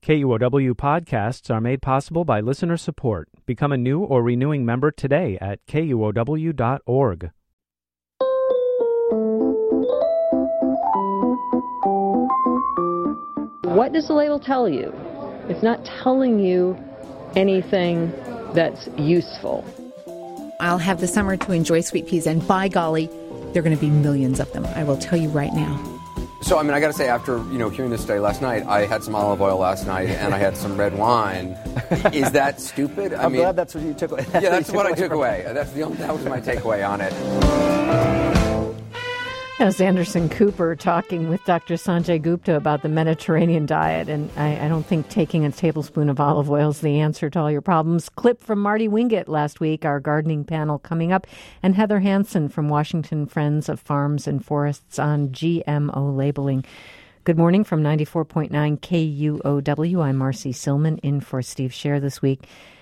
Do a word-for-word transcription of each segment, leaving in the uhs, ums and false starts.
K U O W podcasts are made possible by listener support. Become a new or renewing member today at K U O W dot org. What does the label tell you? It's not telling you anything that's useful. I'll have the summer to enjoy sweet peas, and by golly, there are going to be millions of them. I will tell you right now. So, I mean, I got to say, after, you know, hearing this study last night, I had some olive oil last night, and I had some red wine. Is that stupid? I I'm mean, glad that's what you took away. Yeah, that's what I took away. That's the only, that was my takeaway on it. That was Anderson Cooper talking with Doctor Sanjay Gupta about the Mediterranean diet, and I, I don't think taking a tablespoon of olive oil is the answer to all your problems. Clip from Marty Wingate last week, our gardening panel coming up, and Heather Hansen from Washington Friends of Farms and Forests on G M O labeling. Good morning from ninety-four point nine K U O W. I'm Marcy Silman, in for Steve Scher this week.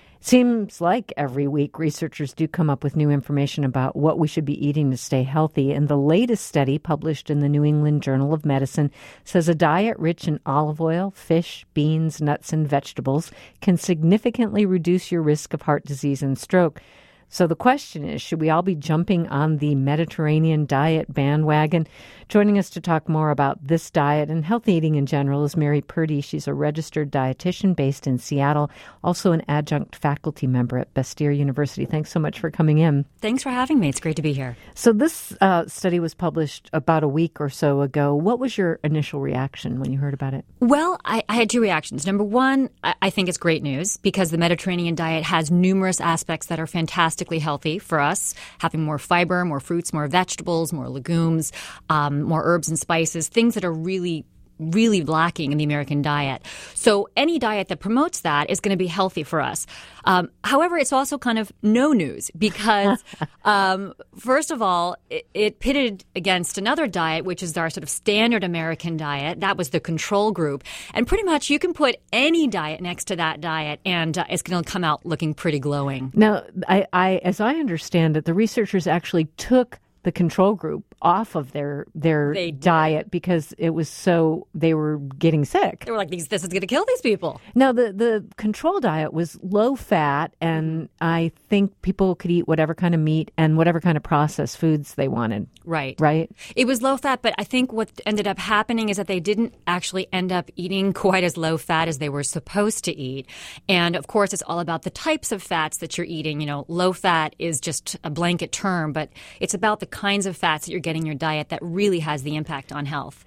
Seems like every week researchers do come up with new information about what we should be eating to stay healthy. And the latest study published in the New England Journal of Medicine says a diet rich in olive oil, fish, beans, nuts, and vegetables can significantly reduce your risk of heart disease and stroke. So the question is, should we all be jumping on the Mediterranean diet bandwagon? Joining us to talk more about this diet and healthy eating in general is Mary Purdy. She's a registered dietitian based in Seattle, also an adjunct faculty member at Bastyr University. Thanks so much for coming in. Thanks for having me. It's great to be here. So this uh, study was published about a week or so ago. What was your initial reaction when you heard about it? Well, I, I had two reactions. Number one, I, I think it's great news because the Mediterranean diet has numerous aspects that are fantastic. Healthy for us, having more fiber, more fruits, more vegetables, more legumes, um, more herbs and spices, things that are really really lacking in the American diet. So any diet that promotes that is going to be healthy for us. Um, however, it's also kind of no news because, um, first of all, it, it pitted against another diet, which is our sort of standard American diet. That was the control group. And pretty much you can put any diet next to that diet and uh, it's going to come out looking pretty glowing. Now, I, I, as I understand it, the researchers actually took the control group off of their their diet because it was so they were getting sick. They were like, "This is going to kill these people." Now, the, the control diet was low fat, and I think people could eat whatever kind of meat and whatever kind of processed foods they wanted. Right. Right? It was low fat, but I think what ended up happening is that they didn't actually end up eating quite as low fat as they were supposed to eat. And, of course, it's all about the types of fats that you're eating. You know, low fat is just a blanket term, but it's about the kinds of fats that you're getting in your diet that really has the impact on health.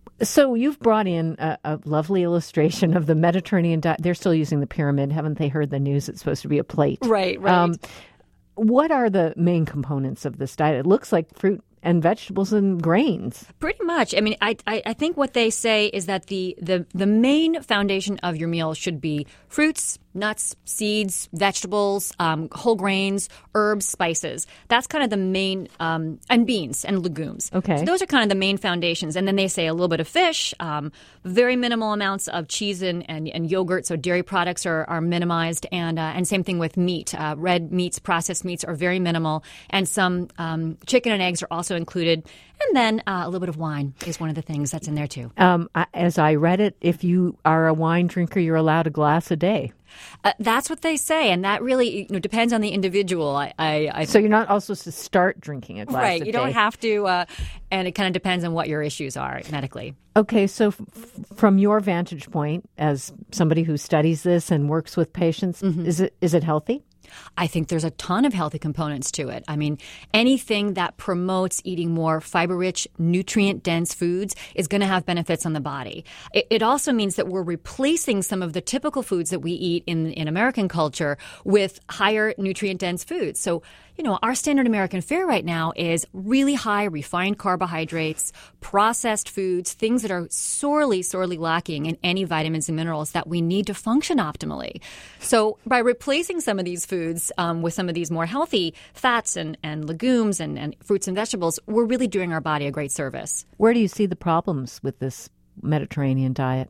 So you've brought in a, a lovely illustration of the Mediterranean diet. They're still using the pyramid. Haven't they heard the news? It's supposed to be a plate. Right, right. Um, what are the main components of this diet? It looks like fruit and vegetables and grains. Pretty much. I mean, I, I I think what they say is that the, the, the main foundation of your meal should be fruits, nuts, seeds, vegetables, um, whole grains, herbs, spices. That's kind of the main, um, and beans and legumes. Okay. So those are kind of the main foundations. And then they say a little bit of fish, um, very minimal amounts of cheese and, and, and yogurt. So dairy products are, are minimized. And, uh, and same thing with meat. Uh, red meats, processed meats are very minimal. And some um, chicken and eggs are also included. And then uh, a little bit of wine is one of the things that's in there, too. Um, I, as I read it, if you are a wine drinker, you're allowed a glass a day. Uh, that's what they say, and that really you know, depends on the individual. I, I, I so you're not also supposed to start drinking a glass right, a you day. don't have to, uh, and it kind of depends on what your issues are medically. Okay, so f- from your vantage point, as somebody who studies this and works with patients, mm-hmm. is it is it healthy? I think there's a ton of healthy components to it. I mean, anything that promotes eating more fiber-rich, nutrient-dense foods is going to have benefits on the body. It, it also means that we're replacing some of the typical foods that we eat in, in American culture with higher nutrient-dense foods. So, you know, our standard American fare right now is really high refined carbohydrates, processed foods, things that are sorely, sorely lacking in any vitamins and minerals that we need to function optimally. So by replacing some of these foods um, with some of these more healthy fats and, and legumes and, and fruits and vegetables, we're really doing our body a great service. Where do you see the problems with this Mediterranean diet?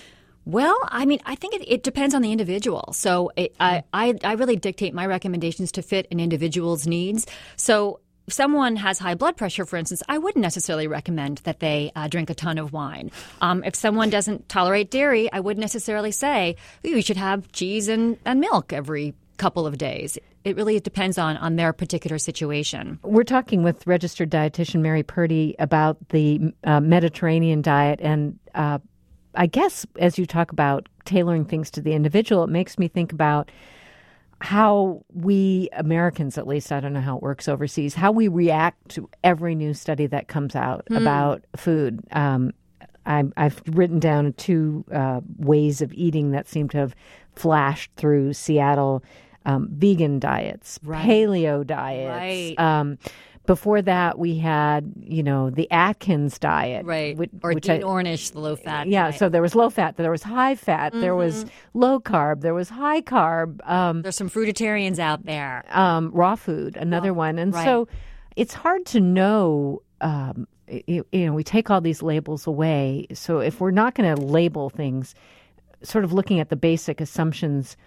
Well, I mean, I think it, it depends on the individual. So it, I, I, I really dictate my recommendations to fit an individual's needs. So if someone has high blood pressure, for instance, I wouldn't necessarily recommend that they uh, drink a ton of wine. Um, if someone doesn't tolerate dairy, I wouldn't necessarily say you should have cheese and, and milk every couple of days. It really depends on, on their particular situation. We're talking with registered dietitian Mary Purdy about the uh, Mediterranean diet. And uh, I guess as you talk about tailoring things to the individual, it makes me think about how we Americans, at least, I don't know how it works overseas, how we react to every new study that comes out mm. about food. Um, I, I've written down two uh, ways of eating that seem to have flashed through Seattle. Um, vegan diets, right. paleo diets. Right. Um, before that, we had, you know, the Atkins diet. Right. Which, or which Dean I, Ornish, the low fat. Yeah, diet. so there was low fat, there was high fat, Mm-hmm. there was low carb, there was high carb. Um, There's some fruitarians out there. Um, raw food, another raw, one. And right. so it's hard to know. Um, you, you know, we take all these labels away. So if we're not going to label things, sort of looking at the basic assumptions,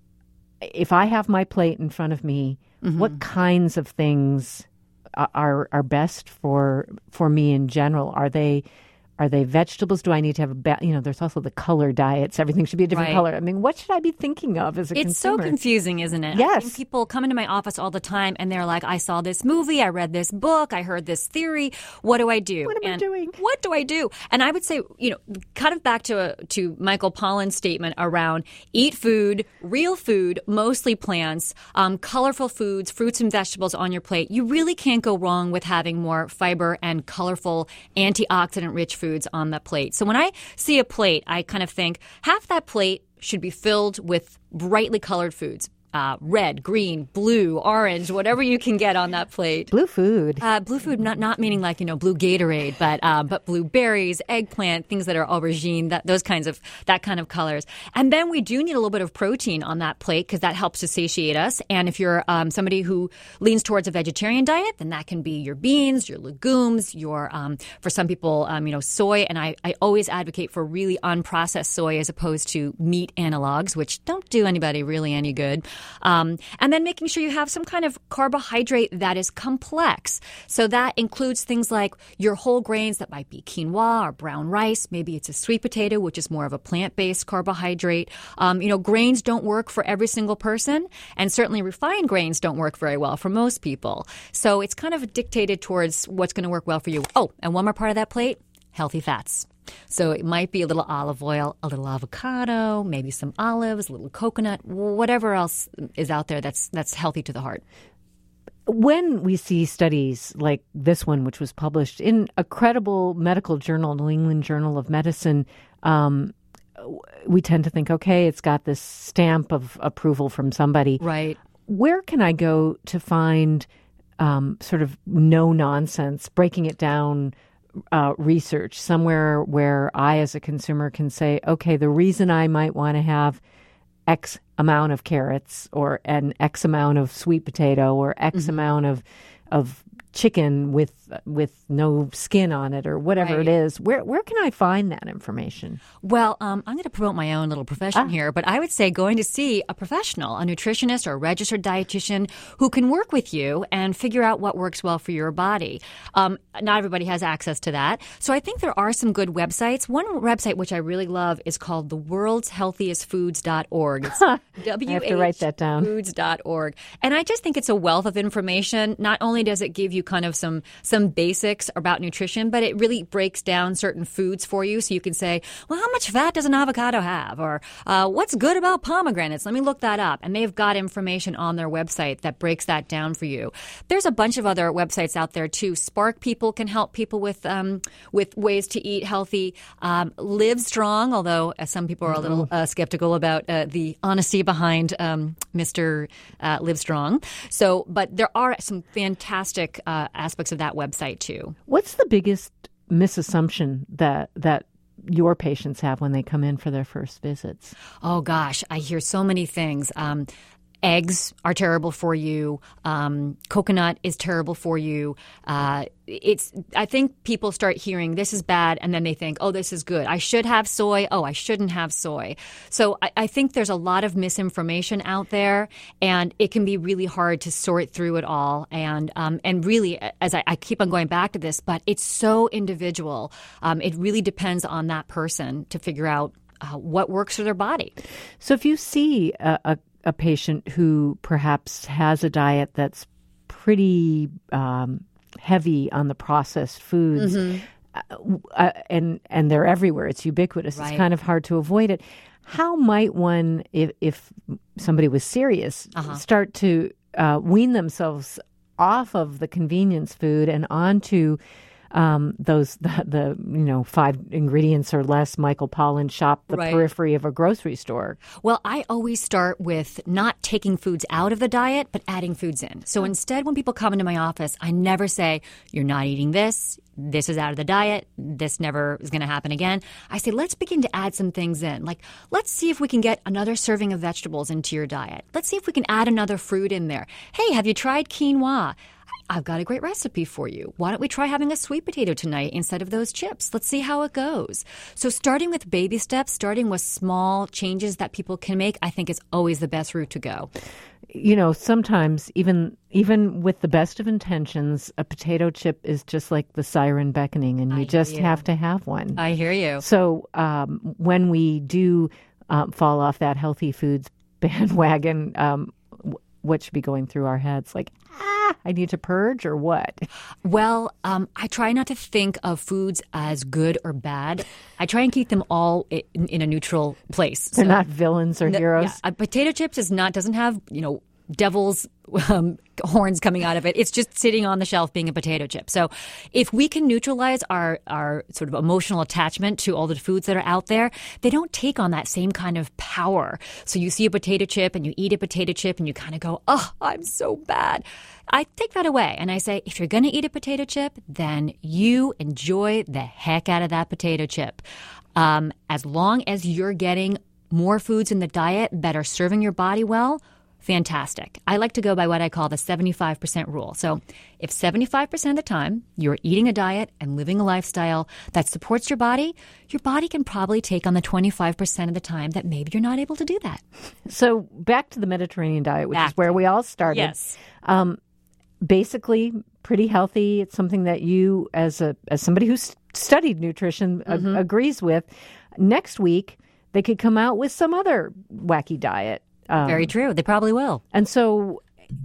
if I have my plate in front of me, mm-hmm. what kinds of things are are best for for me in general? Are they are they vegetables? Do I need to have a ba- you know? There's also the color diets. Everything should be a different right. color. I mean, what should I be thinking of as a it's consumer? It's so confusing, isn't it? Yes. I think people come into my office all the time and they're like, I saw this movie, I read this book, I heard this theory. What do I do? What am and I doing? What do I do? And I would say, you know, kind of back to to Michael Pollan's statement around eat food, real food, mostly plants, um, colorful foods, fruits and vegetables on your plate. You really can't go wrong with having more fiber and colorful, antioxidant-rich foods on the plate. So when I see a plate, I kind of think half that plate should be filled with brightly colored foods. Uh, red, green, blue, orange, whatever you can get on that plate. Blue food. Uh, blue food, not not meaning like, you know, blue Gatorade, but um, but blueberries, eggplant, things that are aubergine, that those kinds of that kind of colors. And then we do need a little bit of protein on that plate because that helps to satiate us. And if you're um, somebody who leans towards a vegetarian diet, then that can be your beans, your legumes, your um, for some people, um, you know, soy. And I, I always advocate for really unprocessed soy as opposed to meat analogs, which don't do anybody really any good. Um, and then making sure you have some kind of carbohydrate that is complex. So that includes things like your whole grains that might be quinoa or brown rice. Maybe it's a sweet potato, which is more of a plant-based carbohydrate. Um, you know, grains don't work for every single person, and certainly refined grains don't work very well for most people. So it's kind of dictated towards what's going to work well for you. Oh, and one more part of that plate, healthy fats. So it might be a little olive oil, a little avocado, maybe some olives, a little coconut, whatever else is out there that's that's healthy to the heart. When we see studies like this one, which was published in a credible medical journal, New England Journal of Medicine, um, we tend to think, okay, it's got this stamp of approval from somebody. Right. Where can I go to find um, sort of no nonsense, breaking it down Uh, research somewhere where I, as a consumer, can say, okay, the reason I might want to have X amount of carrots or an X amount of sweet potato or X mm-hmm. amount of of chicken with with no skin on it or whatever right. it is, where where can I find that information? Well, um, I'm going to promote my own little profession ah. here, but I would say going to see a professional, a nutritionist or a registered dietitian who can work with you and figure out what works well for your body. Um, not everybody has access to that. So I think there are some good websites. One website which I really love is called the world's healthiest foods dot org. It's W H I have to write that down. foods dot org. And I just think it's a wealth of information. Not only does it give you kind of some some basics about nutrition, but it really breaks down certain foods for you. So you can say, well, how much fat does an avocado have? Or uh, what's good about pomegranates? Let me look that up. And they've got information on their website that breaks that down for you. There's a bunch of other websites out there too. Spark People can help people with um, with ways to eat healthy. Um, Live Strong, although uh, some people are a little uh, skeptical about uh, the honesty behind um, Mister Uh, Live Strong. So, but there are some fantastic uh, aspects of that website too. What's the biggest misassumption that that your patients have when they come in for their first visits? Oh gosh, I hear so many things. Um, eggs are terrible for you. Um, coconut is terrible for you. Uh, it's. I think people start hearing this is bad, and then they think, oh, this is good. I should have soy. Oh, I shouldn't have soy. So I, I think there's a lot of misinformation out there, and it can be really hard to sort through it all. And um, and really, as I, I keep on going back to this, but it's so individual. Um, it really depends on that person to figure out uh, what works for their body. So if you see a, a, a patient who perhaps has a diet that's pretty um, heavy on the processed foods, mm-hmm. uh, and and they're everywhere, it's ubiquitous, right. It's kind of hard to avoid it. How might one, if, if somebody was serious, uh-huh. start to uh, wean themselves off of the convenience food and onto Um, those the, the you know five ingredients or less Michael Pollan shop the right. periphery of a grocery store? Well, I always start with not taking foods out of the diet, but adding foods in. So instead, when people come into my office, I never say, you're not eating this, this is out of the diet, this never is going to happen again. I say, let's begin to add some things in. Like, let's see if we can get another serving of vegetables into your diet. Let's see if we can add another fruit in there. Hey, have you tried quinoa? I've got a great recipe for you. Why don't we try having a sweet potato tonight instead of those chips? Let's see how it goes. So starting with baby steps, starting with small changes that people can make, I think is always the best route to go. You know, sometimes even even with the best of intentions, a potato chip is just like the siren beckoning, and you I just have to have one. I hear you. So um, when we do um, fall off that healthy foods bandwagon, um, what should be going through our heads? Like, ah, I need to purge or what? Well, um, I try not to think of foods as good or bad. I try and keep them all in, in a neutral place. They're so, not villains or no, heroes. Yeah, a potato chips is not doesn't have, you know, devil's um, horns coming out of it. It's just sitting on the shelf being a potato chip. So if we can neutralize our, our sort of emotional attachment to all the foods that are out there, they don't take on that same kind of power. So you see a potato chip and you eat a potato chip and you kind of go, oh, I'm so bad. I take that away and I say, if you're going to eat a potato chip, then you enjoy the heck out of that potato chip. Um, as long as you're getting more foods in the diet that are serving your body well, fantastic. I like to go by what I call the seventy-five percent rule. So if seventy-five percent of the time you're eating a diet and living a lifestyle that supports your body, your body can probably take on the twenty-five percent of the time that maybe you're not able to do that. So back to the Mediterranean diet, which back is where we all started. Yes. Um, basically, pretty healthy. It's something that you, as a as somebody who's studied nutrition, mm-hmm. a- agrees with. Next week, they could come out with some other wacky diet. Um, Very true. They probably will. And so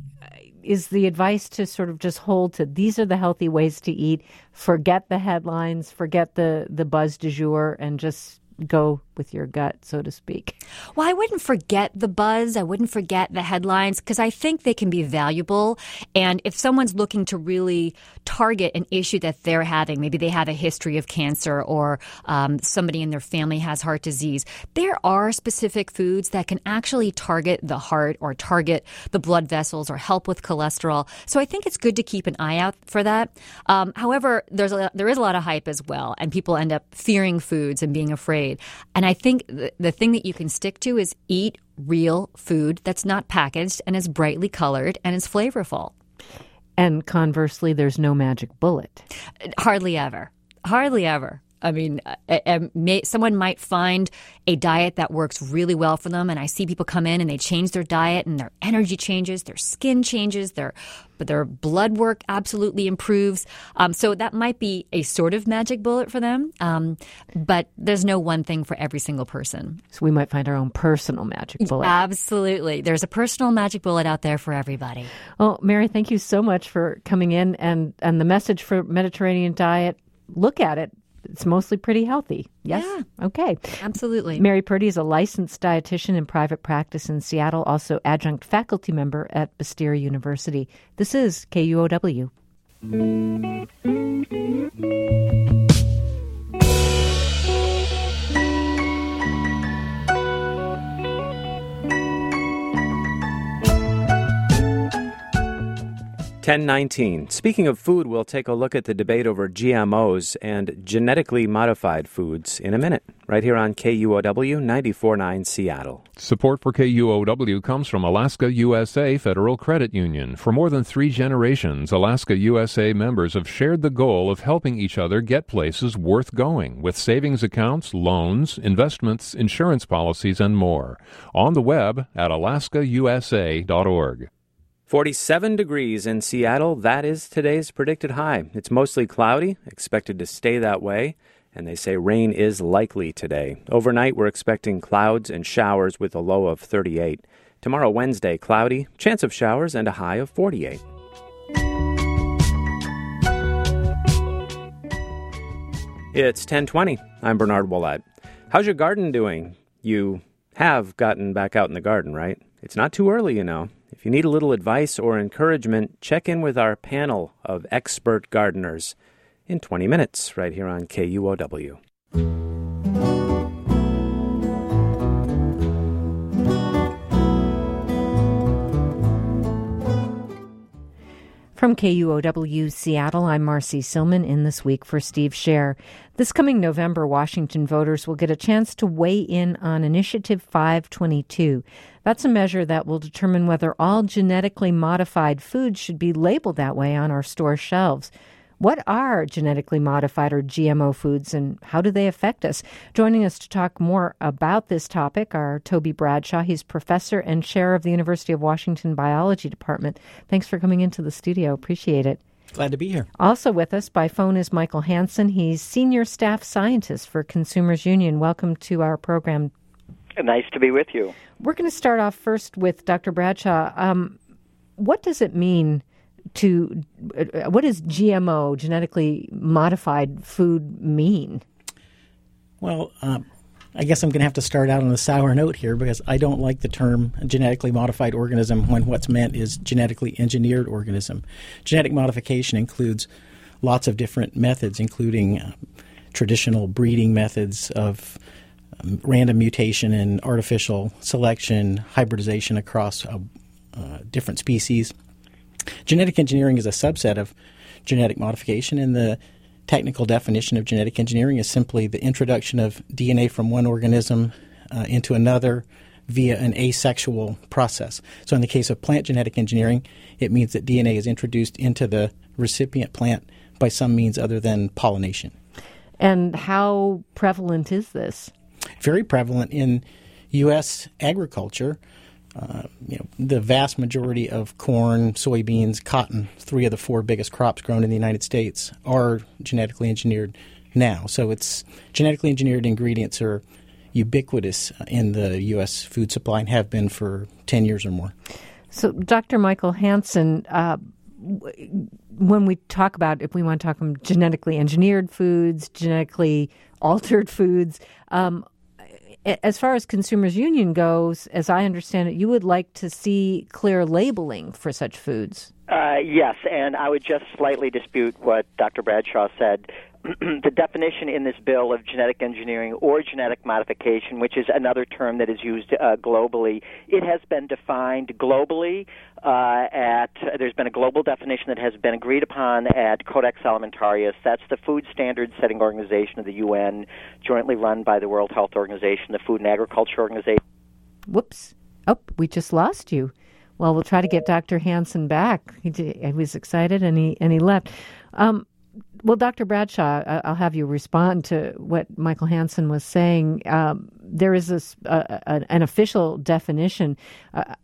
is the advice to sort of just hold to these are the healthy ways to eat, forget the headlines, forget the, the buzz du jour, and just go with your gut, so to speak? Well, I wouldn't forget the buzz. I wouldn't forget the headlines because I think they can be valuable. And if someone's looking to really target an issue that they're having, maybe they have a history of cancer or um, somebody in their family has heart disease, there are specific foods that can actually target the heart or target the blood vessels or help with cholesterol. So I think it's good to keep an eye out for that. Um, however, there's a, there is a lot of hype as well, and people end up fearing foods and being afraid. And I think the, the thing that you can stick to is eat real food that's not packaged and is brightly colored and is flavorful. And conversely, there's no magic bullet. Hardly ever. Hardly ever. I mean, a, a, may, someone might find a diet that works really well for them, and I see people come in and they change their diet, and their energy changes, their skin changes, their but their blood work absolutely improves. Um, so that might be a sort of magic bullet for them, um, but there's no one thing for every single person. So we might find our own personal magic bullet. Absolutely. There's a personal magic bullet out there for everybody. Well, Mary, thank you so much for coming in, and, and the message for Mediterranean diet, look at it. It's mostly pretty healthy. Yes? Yeah. Okay. Absolutely. Mary Purdy is a licensed dietitian in private practice in Seattle, also adjunct faculty member at Bastyr University. This is K U O W. ten nineteen. Speaking of food, we'll take a look at the debate over G M Os and genetically modified foods in a minute, right here on K U O W ninety-four point nine Seattle. Support for K U O W comes from Alaska U S A Federal Credit Union. For more than three generations, Alaska U S A members have shared the goal of helping each other get places worth going with savings accounts, loans, investments, insurance policies, and more. On the web at alaska u s a dot org. forty-seven degrees in Seattle. That is today's predicted high. It's mostly cloudy, expected to stay that way, and they say rain is likely today. Overnight, we're expecting clouds and showers with a low of thirty-eight. Tomorrow, Wednesday, cloudy, chance of showers, and a high of forty-eight. It's ten twenty. I'm Bernard Willett. How's your garden doing? You have gotten back out in the garden, right? It's not too early, you know. If you need a little advice or encouragement, check in with our panel of expert gardeners in twenty minutes right here on K U O W. From K U O W Seattle, I'm Marcy Silman in This Week for Steve Scher. This coming November, Washington voters will get a chance to weigh in on Initiative five twenty-two. That's a measure that will determine whether all genetically modified foods should be labeled that way on our store shelves. What are genetically modified or G M O foods, and how do they affect us? Joining us to talk more about this topic are Toby Bradshaw. He's professor and chair of the University of Washington Biology Department. Thanks for coming into the studio. Appreciate it. Glad to be here. Also with us by phone is Michael Hansen. He's senior staff scientist for Consumers Union. Welcome to our program. Nice to be with you. We're going to start off first with Doctor Bradshaw. Um, what does it mean to, uh, what does G M O, genetically modified food, mean? Well, um, I guess I'm going to have to start out on a sour note here because I don't like the term genetically modified organism when what's meant is genetically engineered organism. Genetic modification includes lots of different methods, including uh, traditional breeding methods of um, random mutation and artificial selection, hybridization across uh, uh, different species. Genetic engineering is a subset of genetic modification, and the technical definition of genetic engineering is simply the introduction of D N A from one organism uh, into another via an asexual process. So in the case of plant genetic engineering, it means that D N A is introduced into the recipient plant by some means other than pollination. And how prevalent is this? Very prevalent in U S agriculture. Uh, you know, the vast majority of corn, soybeans, cotton, three of the four biggest crops grown in the United States, are genetically engineered now. So it's genetically engineered ingredients are ubiquitous in the U S food supply and have been for ten years or more. So, Doctor Michael Hansen, uh, when we talk about, if we want to talk about genetically engineered foods, genetically altered foods, um, as far as Consumers Union goes, as I understand it, you would like to see clear labeling for such foods. Uh, yes, and I would just slightly dispute what Doctor Bradshaw said. The definition in this bill of genetic engineering or genetic modification, which is another term that is used uh, globally, it has been defined globally uh, at, there's been a global definition that has been agreed upon at Codex Alimentarius. That's the food standard setting organization of the U N, jointly run by the World Health Organization, the Food and Agriculture Organization. Whoops. Oh, we just lost you. Well, we'll try to get Doctor Hansen back. He, did, he was excited and he, and he left. Um, Well, Doctor Bradshaw, I'll have you respond to what Michael Hansen was saying. Um, there is this, uh, an official definition. Uh,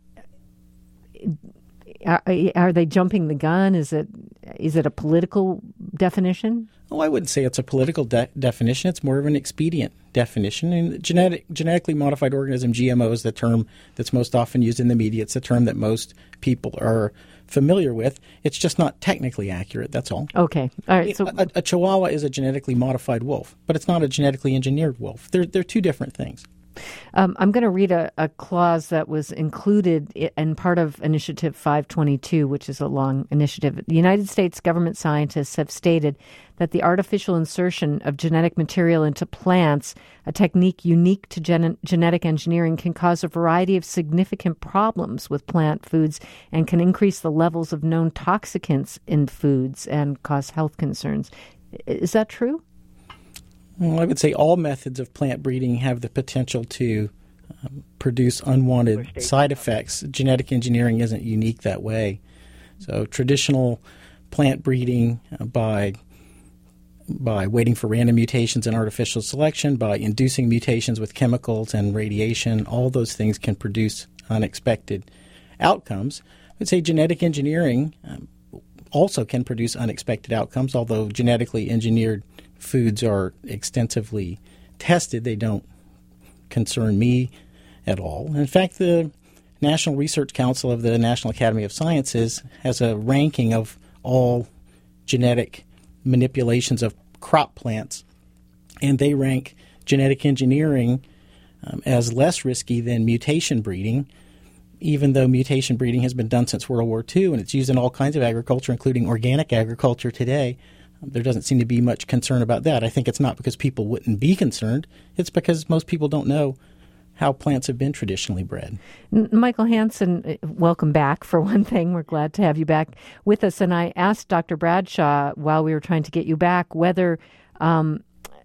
are, are they jumping the gun? Is it is it a political definition? Well, I wouldn't say it's a political de- definition. It's more of an expedient definition. And genetic, genetically modified organism, G M O, is the term that's most often used in the media. It's the term that most people are familiar with. It's just not technically accurate, that's all. Okay. All right. So a, a Chihuahua is a genetically modified wolf, but it's not a genetically engineered wolf. They're, they're two different things. Um, I'm going to read a, a clause that was included in part of Initiative five twenty-two, which is a long initiative. The United States government scientists have stated that the artificial insertion of genetic material into plants, a technique unique to gen- genetic engineering, can cause a variety of significant problems with plant foods and can increase the levels of known toxicants in foods and cause health concerns. Is that true? Well, I would say all methods of plant breeding have the potential to um, produce unwanted side effects. Genetic engineering isn't unique that way. So traditional plant breeding uh, by by waiting for random mutations in artificial selection, by inducing mutations with chemicals and radiation, all those things can produce unexpected outcomes. I would say genetic engineering um, also can produce unexpected outcomes, although genetically engineered foods are extensively tested. They don't concern me at all. In fact, the National Research Council of the National Academy of Sciences has a ranking of all genetic manipulations of crop plants, and they rank genetic engineering um, as less risky than mutation breeding, even though mutation breeding has been done since World War Two, and it's used in all kinds of agriculture, including organic agriculture today. There doesn't seem to be much concern about that. I think it's not because people wouldn't be concerned. It's because most people don't know how plants have been traditionally bred. Michael Hansen, welcome back, for one thing. We're glad to have you back with us. And I asked Doctor Bradshaw while we were trying to get you back whether, um,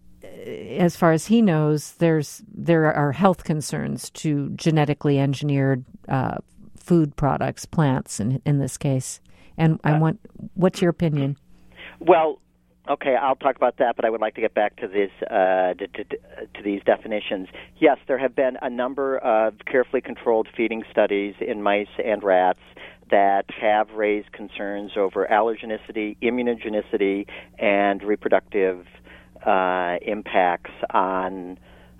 as far as he knows, there's there are health concerns to genetically engineered uh, food products, plants in, in this case. And I want, what's your opinion? Well, okay, I'll talk about that, but I would like to get back to this uh, to, to, to these definitions. Yes, there have been a number of carefully controlled feeding studies in mice and rats that have raised concerns over allergenicity, immunogenicity, and reproductive uh, impacts on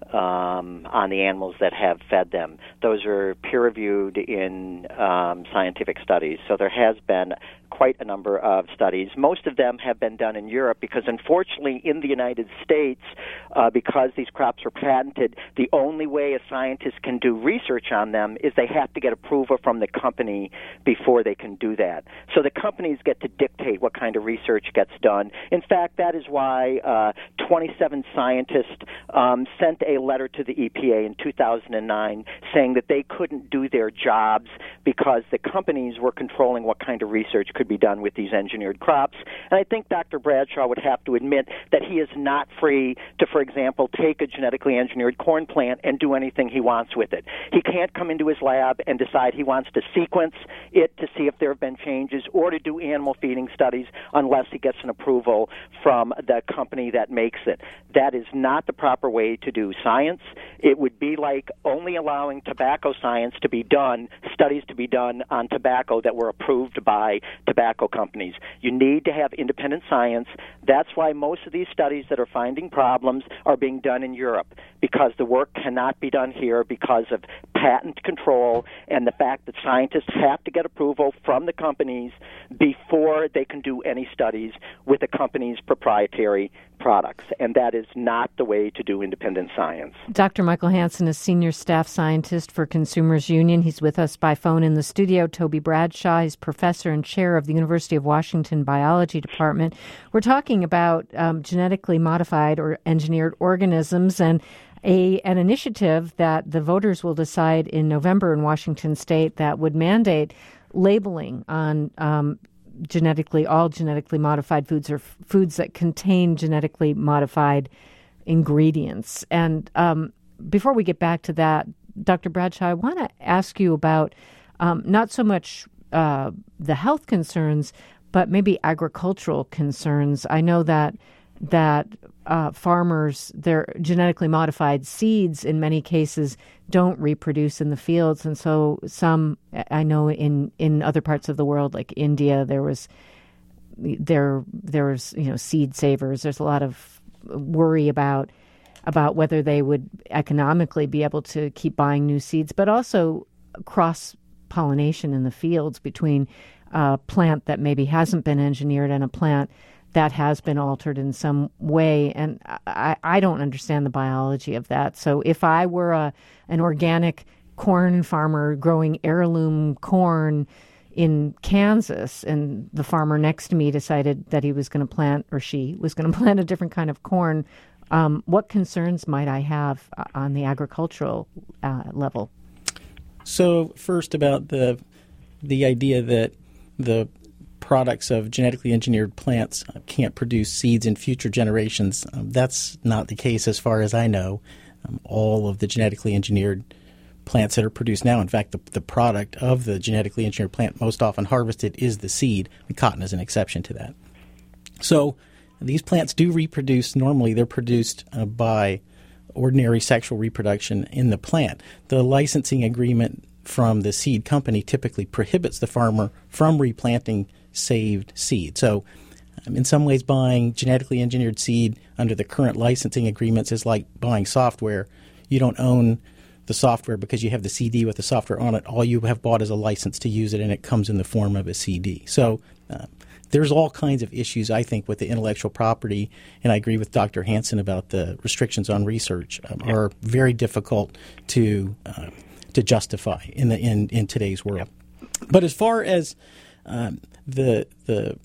um, on the animals that have fed them. Those are peer-reviewed in um, scientific studies. So there has been quite a number of studies. Most of them have been done in Europe because, unfortunately, in the United States, uh, because these crops are patented, the only way a scientist can do research on them is they have to get approval from the company before they can do that. So the companies get to dictate what kind of research gets done. In fact, that is why uh, twenty-seven scientists um, sent a letter to the E P A in two thousand nine saying that they couldn't do their jobs because the companies were controlling what kind of research could be done with these engineered crops. And I think Doctor Bradshaw would have to admit that he is not free to, for example, take a genetically engineered corn plant and do anything he wants with it. He can't come into his lab and decide he wants to sequence it to see if there have been changes or to do animal feeding studies unless he gets an approval from the company that makes it. That is not the proper way to do science. It would be like only allowing tobacco science to be done, studies to be done on tobacco that were approved by tobacco companies. You need to have independent science. That's why most of these studies that are finding problems are being done in Europe, because the work cannot be done here because of patent control and the fact that scientists have to get approval from the companies before they can do any studies with the company's proprietary products. And that is not the way to do independent science. Doctor Michael Hansen is Senior Staff Scientist for Consumers Union. He's with us by phone in the studio. Toby Bradshaw, he's Professor and Chair of the University of Washington Biology Department. We're talking about um, genetically modified or engineered organisms and a an initiative that the voters will decide in November in Washington State that would mandate labeling on um, genetically, all genetically modified foods or f- foods that contain genetically modified ingredients. And um, before we get back to that, Doctor Bradshaw, I want to ask you about um, not so much uh, the health concerns, but maybe agricultural concerns. I know that that uh, farmers, their genetically modified seeds in many cases don't reproduce in the fields. And so some, I know in, in other parts of the world, like India, there was, there, there was, you know, seed savers. There's a lot of worry about, about whether they would economically be able to keep buying new seeds, but also cross-pollination in the fields between a plant that maybe hasn't been engineered and a plant that has been altered in some way. And I, I don't understand the biology of that. So if I were a an organic corn farmer growing heirloom corn in Kansas, and the farmer next to me decided that he was going to plant, or she was going to plant a different kind of corn, um, what concerns might I have on the agricultural uh, level? So first, about the the idea that the products of genetically engineered plants can't produce seeds in future generations. Um, that's not the case as far as I know. Um, all of the genetically engineered plants that are produced now, in fact, the, the product of the genetically engineered plant most often harvested is the seed. And cotton is an exception to that. So these plants do reproduce normally. They're produced uh, by ordinary sexual reproduction in the plant. The licensing agreement from the seed company typically prohibits the farmer from replanting saved seed. So um, in some ways, buying genetically engineered seed under the current licensing agreements is like buying software. You don't own the software because you have the C D with the software on it. All you have bought is a license to use it, and it comes in the form of a C D. So uh, there's all kinds of issues, I think, with the intellectual property, and I agree with Doctor Hansen about the restrictions on research um, yeah. are very difficult to uh, to justify in the in, in today's world. Yeah. But as far as um, the the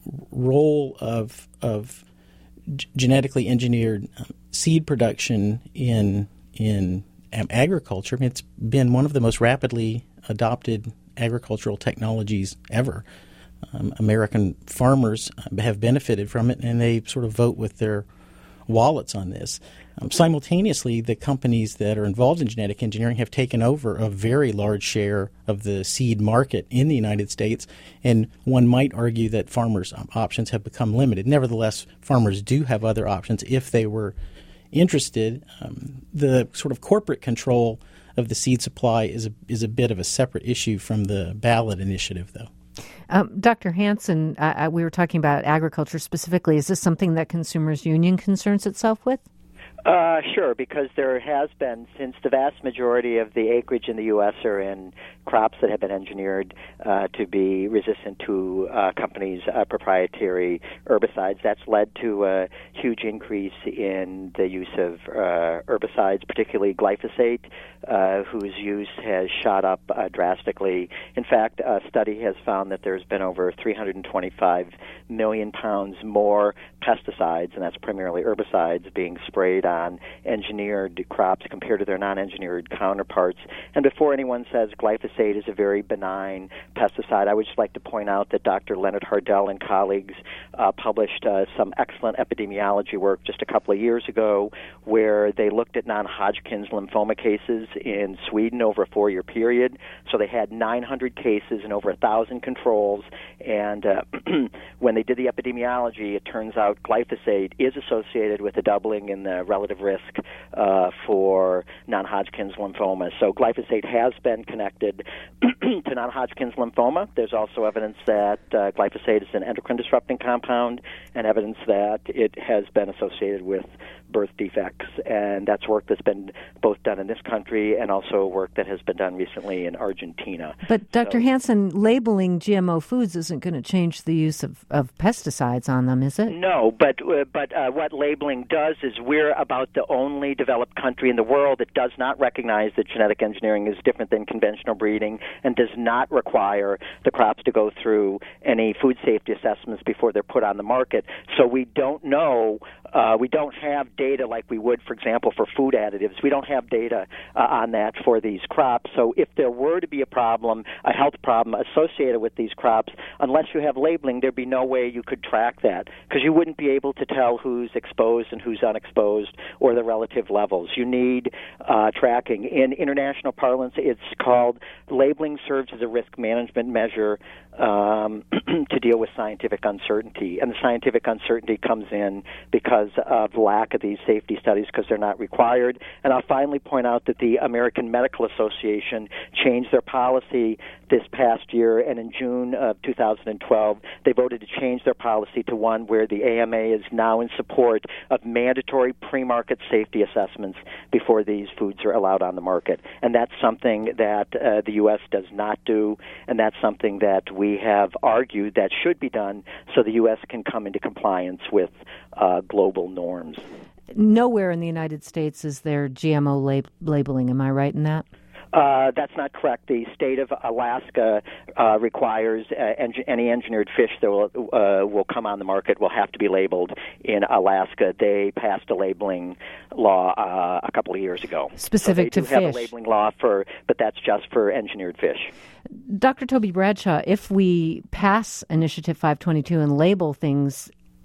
role of of g- genetically engineered um, seed production in in um, agriculture, I mean, it's been one of the most rapidly adopted agricultural technologies ever. Um, American farmers have benefited from it, and they sort of vote with their wallets on this. Um, simultaneously, the companies that are involved in genetic engineering have taken over a very large share of the seed market in the United States, and one might argue that farmers' um, options have become limited. Nevertheless, farmers do have other options if they were interested. Um, the sort of corporate control of the seed supply is a, is a bit of a separate issue from the ballot initiative, though. Um, Doctor Hansen, uh, we were talking about agriculture specifically. Is this something that Consumers Union concerns itself with? Uh, sure, because there has been, since the vast majority of the acreage in the U S are in crops that have been engineered uh, to be resistant to uh, companies' uh, proprietary herbicides, that's led to a huge increase in the use of uh, herbicides, particularly glyphosate, uh, whose use has shot up uh, drastically. In fact, a study has found that there's been over three hundred twenty-five million pounds more pesticides, and that's primarily herbicides, being sprayed on engineered crops compared to their non-engineered counterparts. And before anyone says glyphosate is a very benign pesticide, I would just like to point out that Doctor Leonard Hardell and colleagues uh, published uh, some excellent epidemiology work just a couple of years ago where they looked at non-Hodgkin's lymphoma cases in Sweden over a four-year period. So they had nine hundred cases and over one thousand controls, and uh, when they did the epidemiology, it turns out glyphosate is associated with a doubling in the relative risk uh, for non-Hodgkin's lymphoma. So glyphosate has been connected to non-Hodgkin's lymphoma. There's also evidence that uh, glyphosate is an endocrine-disrupting compound, and evidence that it has been associated with birth defects. And that's work that's been both done in this country and also work that has been done recently in Argentina. But Doctor So, Hansen, labeling G M O foods isn't going to change the use of, of pesticides on them, is it? No, but uh, but uh, what labeling does is we're about the only developed country in the world that does not recognize that genetic engineering is different than conventional breeding and does not require the crops to go through any food safety assessments before they're put on the market. So we don't know, uh, we don't have data like we would, for example, for food additives. We don't have data uh, on that for these crops. So if there were to be a problem, a health problem associated with these crops, unless you have labeling, there'd be no way you could track that because you wouldn't be able to tell who's exposed and who's unexposed or the relative levels. You need uh, tracking. In international parlance, it's called labeling serves as a risk management measure um, to deal with scientific uncertainty. And the scientific uncertainty comes in because of lack of the these safety studies because they're not required. And I'll finally point out that the American Medical Association changed their policy this past year, and in June of two thousand twelve, they voted to change their policy to one where the A M A is now in support of mandatory pre-market safety assessments before these foods are allowed on the market. And that's something that uh, the U S does not do, and that's something that we have argued that should be done so the U S can come into compliance with uh, global norms. Nowhere in the United States is there G M O lab- labeling. Am I right in that? Uh, that's not correct. The state of Alaska uh, requires uh, en- any engineered fish that will, uh, will come on the market will have to be labeled in Alaska. They passed a labeling law uh, a couple of years ago. Specific so to fish. They do have fish. a labeling law, for, but that's just for engineered fish. Doctor Toby Bradshaw, if we pass Initiative five twenty-two and label things,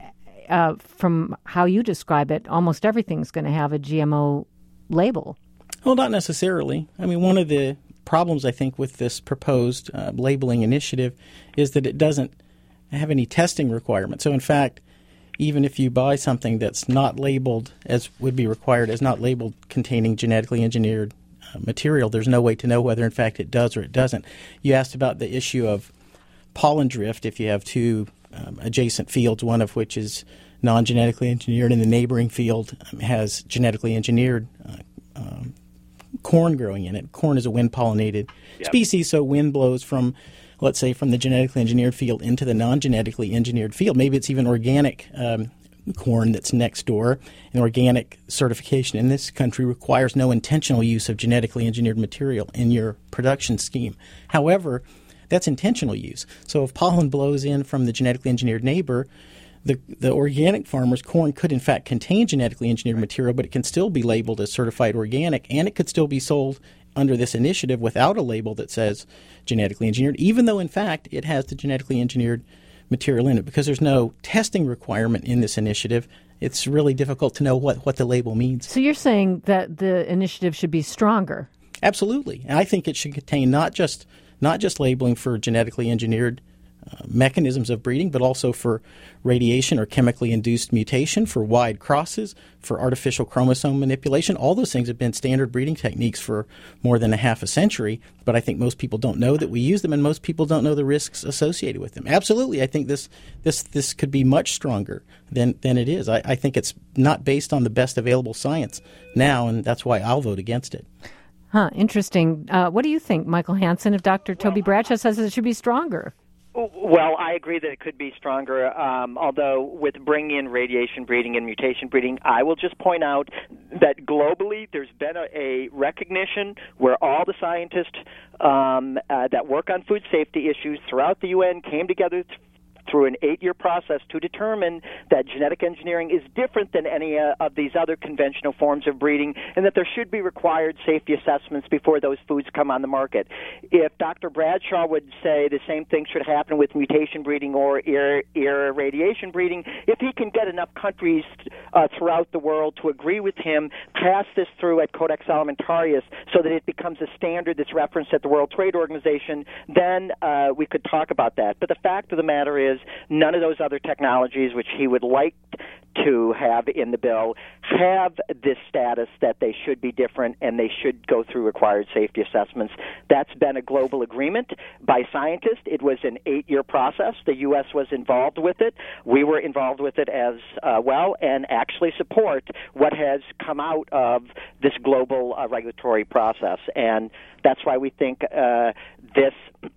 uh, from how you describe it, almost everything's going to have a G M O label. Well, not necessarily. I mean, one of the problems, I think, with this proposed uh, labeling initiative is that it doesn't have any testing requirements. So, in fact, even if you buy something that's not labeled as would be required, as not labeled containing genetically engineered uh, material, there's no way to know whether, in fact, it does or it doesn't. You asked about the issue of pollen drift. If you have two um, adjacent fields, one of which is non-genetically engineered and the neighboring field um, has genetically engineered uh, um, corn growing in it. Corn is a wind-pollinated yep. species, so wind blows from, let's say, from the genetically engineered field into the non-genetically engineered field. Maybe it's even organic um, corn that's next door. And organic certification in this country requires no intentional use of genetically engineered material in your production scheme. However, that's intentional use. So if pollen blows in from the genetically engineered neighbor, The, the organic farmer's corn could, in fact, contain genetically engineered material, but it can still be labeled as certified organic, and it could still be sold under this initiative without a label that says genetically engineered, even though, in fact, it has the genetically engineered material in it. Because there's no testing requirement in this initiative, it's really difficult to know what, what the label means. So you're saying that the initiative should be stronger? Absolutely. And I think it should contain not just not just labeling for genetically engineered Uh, mechanisms of breeding, but also for radiation or chemically induced mutation, for wide crosses, for artificial chromosome manipulation. All those things have been standard breeding techniques for more than a half a century, but I think most people don't know that we use them, and most people don't know the risks associated with them. Absolutely, I think this this this could be much stronger than, than it is. I, I think it's not based on the best available science now, and that's why I'll vote against it. Huh, interesting. Uh, what do you think, Michael Hansen, if Doctor Toby Bradshaw says it should be stronger? Well, I agree that it could be stronger, um, although with bringing in radiation breeding and mutation breeding, I will just point out that globally there's been a, a recognition where all the scientists um, uh, that work on food safety issues throughout the U N came together th- through an eight-year process to determine that genetic engineering is different than any uh, of these other conventional forms of breeding, and that there should be required safety assessments before those foods come on the market. If Doctor Bradshaw would say the same thing should happen with mutation breeding or ir- irradiation breeding, if he can get enough countries uh, throughout the world to agree with him, pass this through at Codex Alimentarius so that it becomes a standard that's referenced at the World Trade Organization, then uh, we could talk about that. But the fact of the matter is, none of those other technologies which he would like to have in the bill have this status that they should be different and they should go through required safety assessments. That's been a global agreement by scientists. It was an eight-year process. The U S was involved with it. We were involved with it as uh, well and actually support what has come out of this global uh, regulatory process. And that's why we think uh, this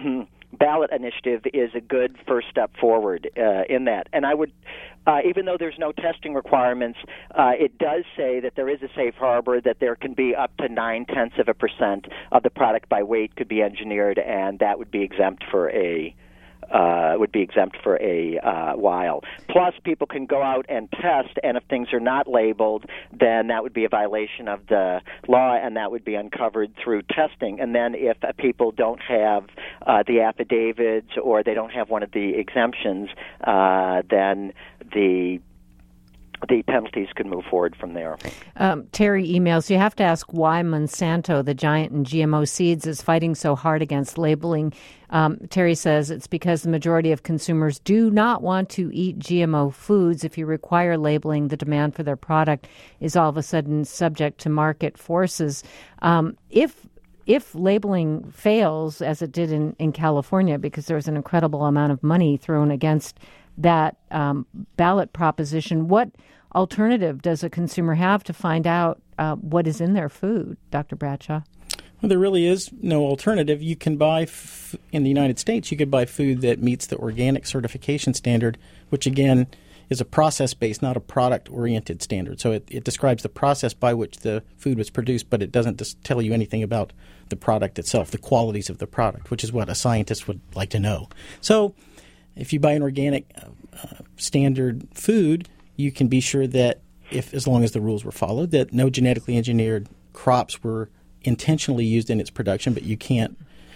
ballot initiative is a good first step forward uh, in that. And I would, uh, even though there's no testing requirements, uh, it does say that there is a safe harbor, that there can be up to nine-tenths of a percent of the product by weight could be engineered, and that would be exempt for a Uh, would be exempt for a uh, while. Plus, people can go out and test, and if things are not labeled, then that would be a violation of the law, and that would be uncovered through testing. And then if uh, people don't have uh, the affidavits or they don't have one of the exemptions, uh, then the the penalties could move forward from there. Um, Terry emails, you have to ask why Monsanto, the giant in G M O seeds, is fighting so hard against labeling. Um, Terry says it's because the majority of consumers do not want to eat G M O foods. If you require labeling, the demand for their product is all of a sudden subject to market forces. Um, if If labeling fails, as it did in, in California, because there was an incredible amount of money thrown against that um, ballot proposition, what alternative does a consumer have to find out uh, what is in their food, Doctor Bradshaw? Well, there really is no alternative. You can buy, f- in the United States, you could buy food that meets the organic certification standard, which again is a process-based, not a product-oriented standard. So it, it describes the process by which the food was produced, but it doesn't just tell you anything about the product itself, the qualities of the product, which is what a scientist would like to know. So if you buy an organic uh, standard food, you can be sure that, if as long as the rules were followed, that no genetically engineered crops were intentionally used in its production, but you can't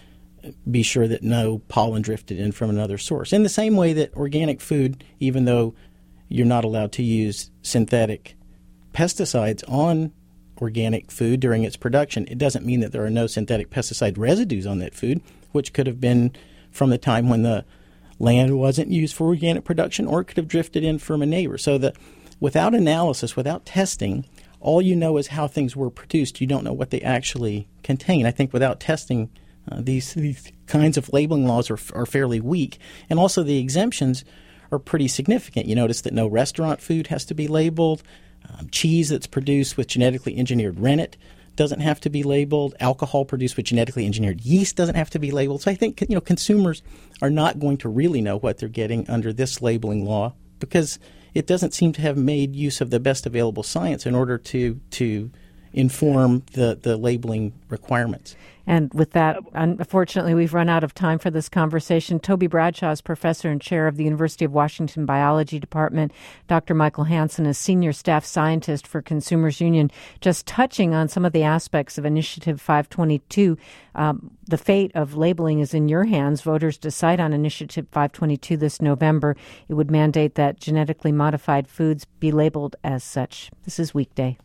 be sure that no pollen drifted in from another source. In the same way that organic food, even though you're not allowed to use synthetic pesticides on organic food during its production, it doesn't mean that there are no synthetic pesticide residues on that food, which could have been from the time when the land wasn't used for organic production, or it could have drifted in from a neighbor. So that without analysis, without testing, all you know is how things were produced. You don't know what they actually contain. I think without testing, uh, these, these kinds of labeling laws are, are fairly weak. And also the exemptions are pretty significant. You notice that no restaurant food has to be labeled. Um, cheese that's produced with genetically engineered rennet doesn't have to be labeled. Alcohol produced with genetically engineered yeast doesn't have to be labeled. So I think, you know, consumers are not going to really know what they're getting under this labeling law, because it doesn't seem to have made use of the best available science in order to to inform the, the labeling requirements. And with that, unfortunately, we've run out of time for this conversation. Toby Bradshaw is professor and chair of the University of Washington Biology Department. Doctor Michael Hansen is senior staff scientist for Consumers Union. Just touching on some of the aspects of Initiative five twenty-two, um, the fate of labeling is in your hands. Voters decide on Initiative five twenty-two this November. It would mandate that genetically modified foods be labeled as such. This is Weekday.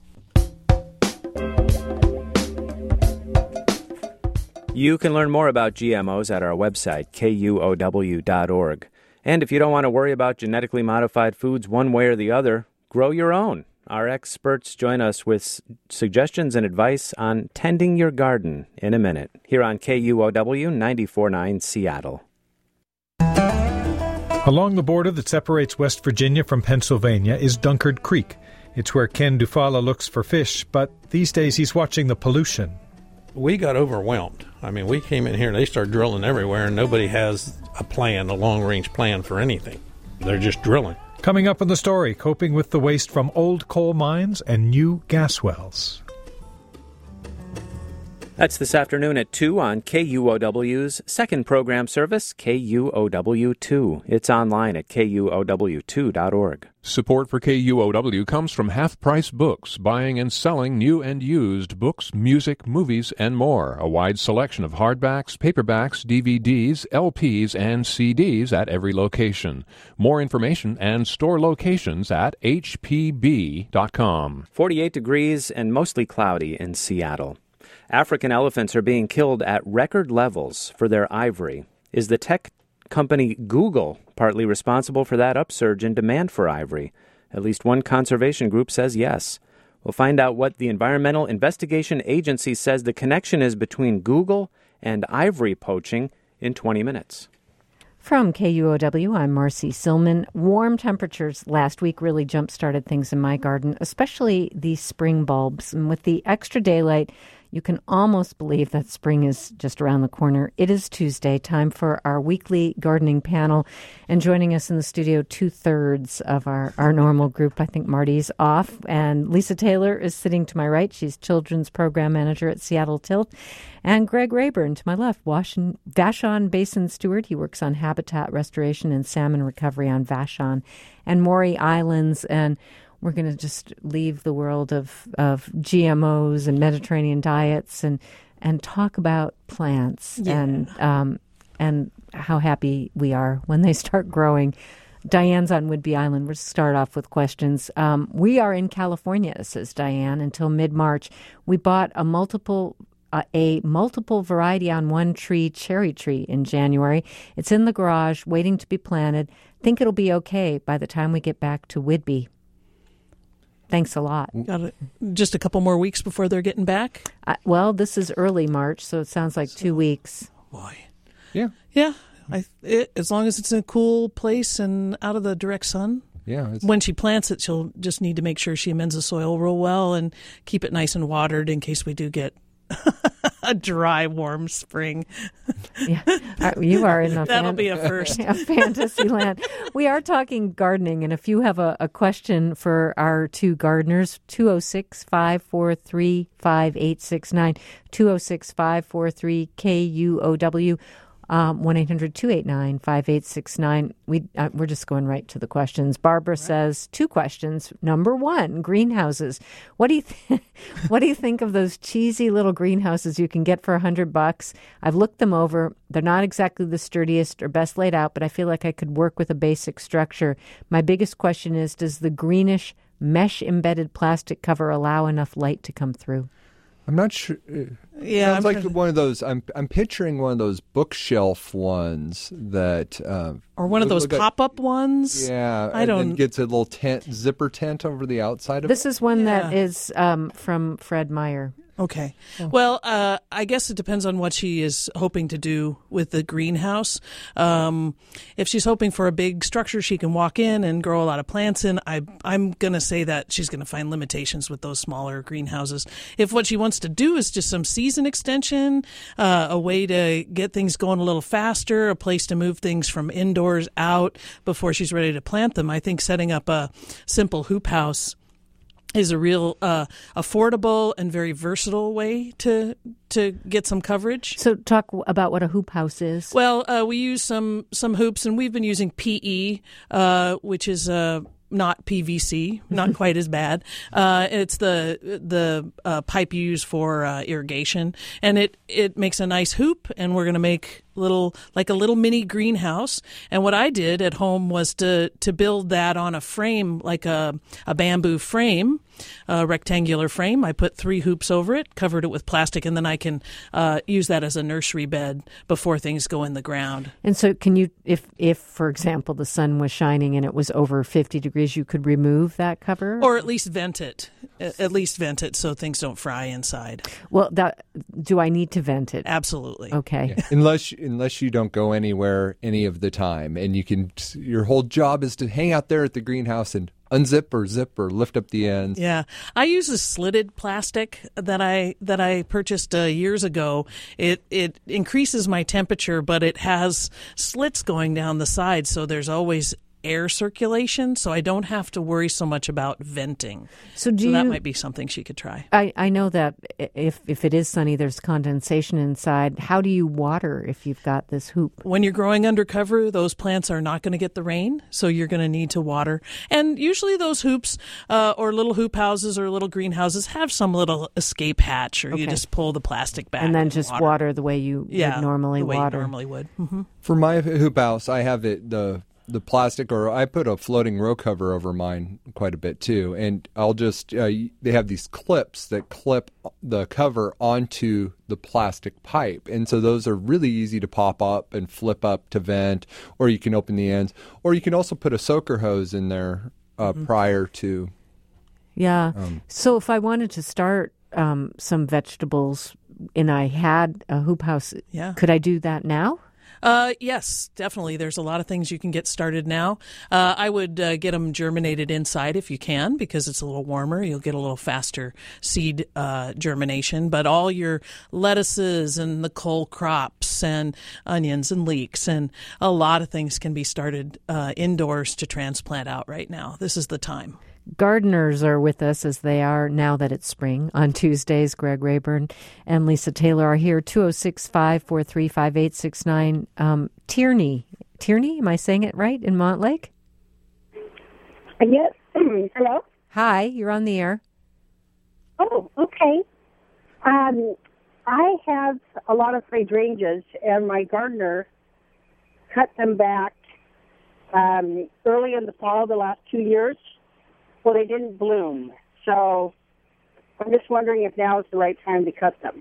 You can learn more about G M Os at our website, K U O W dot org. And if you don't want to worry about genetically modified foods one way or the other, grow your own. Our experts join us with suggestions and advice on tending your garden in a minute, here on K U O W ninety-four point nine Seattle. Along the border that separates West Virginia from Pennsylvania is Dunkard Creek. It's where Ken Dufala looks for fish, but these days he's watching the pollution. We got overwhelmed. I mean, we came in here and they started drilling everywhere, and nobody has a plan, a long-range plan for anything. They're just drilling. Coming up in the story, coping with the waste from old coal mines and new gas wells. That's this afternoon at two on K U O W's second program service, K U O W two. It's online at K U O W two dot org. Support for K U O W comes from Half Price Books, buying and selling new and used books, music, movies, and more. A wide selection of hardbacks, paperbacks, D V Ds, L Ps, and C Ds at every location. More information and store locations at H P B dot com. forty-eight degrees and mostly cloudy in Seattle. African elephants are being killed at record levels for their ivory. Is the tech company Google partly responsible for that upsurge in demand for ivory? At least one conservation group says yes. We'll find out what the Environmental Investigation Agency says the connection is between Google and ivory poaching in twenty minutes. From K U O W, I'm Marcy Silman. Warm temperatures last week really jump-started things in my garden, especially the spring bulbs. And with the extra daylight, you can almost believe that spring is just around the corner. It is Tuesday, time for our weekly gardening panel. And joining us in the studio, two-thirds of our, our normal group. I think Marty's off. And Lisa Taylor is sitting to my right. She's Children's Program Manager at Seattle Tilt. And Greg Rayburn to my left, Washington, Vashon Basin Steward. He works on habitat restoration and salmon recovery on Vashon and Maury Islands. And we're going to just leave the world of, of G M Os and Mediterranean diets and and talk about plants yeah. and um, and how happy we are when they start growing. Diane's on Whidbey Island. We'll start off with questions. Um, we are in California, says Diane, until mid-March. We bought a multiple uh, a multiple variety on one tree cherry tree in January. It's in the garage, waiting to be planted. Think it'll be okay by the time we get back to Whidbey. Thanks a lot. Got it. Just a couple more weeks before they're getting back? Uh, well, this is early March, so it sounds like so, two weeks. Boy. Yeah. Yeah. I, it, as long as it's in a cool place and out of the direct sun. Yeah. It's... When she plants it, she'll just need to make sure she amends the soil real well and keep it nice and watered in case we do get a dry, warm spring. Yeah, uh, you are in a that'll fan- be a first. a fantasy land. We are talking gardening, and if you have a, a question for our two gardeners, two oh six, five four three, five eight six nine, two oh six, five four three, K U O W, um, one eight hundred, two eight nine, five eight six nine. We, uh, we're just going right to the questions. Barbara right. says, two questions. Number one, greenhouses. What do you th- what do you think of those cheesy little greenhouses you can get for a hundred bucks? I've looked them over. They're not exactly the sturdiest or best laid out, but I feel like I could work with a basic structure. My biggest question is, does the greenish mesh-embedded plastic cover allow enough light to come through? I'm not sure. Yeah, sounds I'm like one of those. I'm I'm picturing one of those bookshelf ones that, uh, or one of those pop-up ones. Yeah, I and don't. Then gets a little tent, zipper tent over the outside of this it. This is one yeah. that is um, from Fred Meyer. Okay. Well, uh, I guess it depends on what she is hoping to do with the greenhouse. Um, if she's hoping for a big structure she can walk in and grow a lot of plants in, I, I'm going to say that she's going to find limitations with those smaller greenhouses. If what she wants to do is just some season extension, uh, a way to get things going a little faster, a place to move things from indoors out before she's ready to plant them, I think setting up a simple hoop house is a real uh, affordable and very versatile way to to get some coverage. So talk about what a hoop house is. Well, uh, we use some some hoops, and we've been using P E, uh, which is uh, not P V C, not quite as bad. Uh, it's the the uh, pipe you use for uh, irrigation, and it, it makes a nice hoop, and we're going to make little like a little mini greenhouse. And what I did at home was to to build that on a frame, like a a bamboo frame, a rectangular frame. I put three hoops over it, covered it with plastic, and then I can uh, use that as a nursery bed before things go in the ground. And so can you, if if for example the sun was shining and it was over fifty degrees, you could remove that cover, or at least vent it, at least vent it so things don't fry inside. Well, that, do I need to vent it? Absolutely. Okay. Yeah. Unless unless you don't go anywhere any of the time, and you can, your whole job is to hang out there at the greenhouse and unzip or zip or lift up the ends. Yeah, I use a slitted plastic that I that I purchased uh, years ago. It it increases my temperature, but it has slits going down the side, so there's always air circulation, so I don't have to worry so much about venting. So, do so you, that might be something she could try. I, I know that if if it is sunny, there's condensation inside. How do you water if you've got this hoop? When you're growing undercover, those plants are not going to get the rain, so you're going to need to water. And usually those hoops uh, or little hoop houses or little greenhouses have some little escape hatch, or okay. you just pull the plastic back. And then and just water. water the way you yeah, would normally the way water. You normally would. Mm-hmm. For my hoop house, I have it the the plastic, or I put a floating row cover over mine quite a bit too, and I'll just uh, they have these clips that clip the cover onto the plastic pipe, and so those are really easy to pop up and flip up to vent, or you can open the ends, or you can also put a soaker hose in there uh, mm-hmm. prior to. Yeah. Um, so if I wanted to start um, some vegetables and I had a hoop house, yeah. could I do that now? Uh, yes, definitely. There's a lot of things you can get started now. Uh, I would uh, get them germinated inside if you can, because it's a little warmer. You'll get a little faster seed uh, germination. But all your lettuces and the cole crops and onions and leeks and a lot of things can be started uh, indoors to transplant out right now. This is the time. Gardeners are with us, as they are now that it's spring. On Tuesdays, Greg Rayburn and Lisa Taylor are here. two oh six, five four three, five eight six nine. Um, Tierney. Tierney, am I saying it right, in Montlake? Yes. Hello? Hi, you're on the air. Oh, okay. Um, I have a lot of hydrangeas, and my gardener cut them back um, early in the fall the last two years. Well, they didn't bloom. So I'm just wondering if now is the right time to cut them.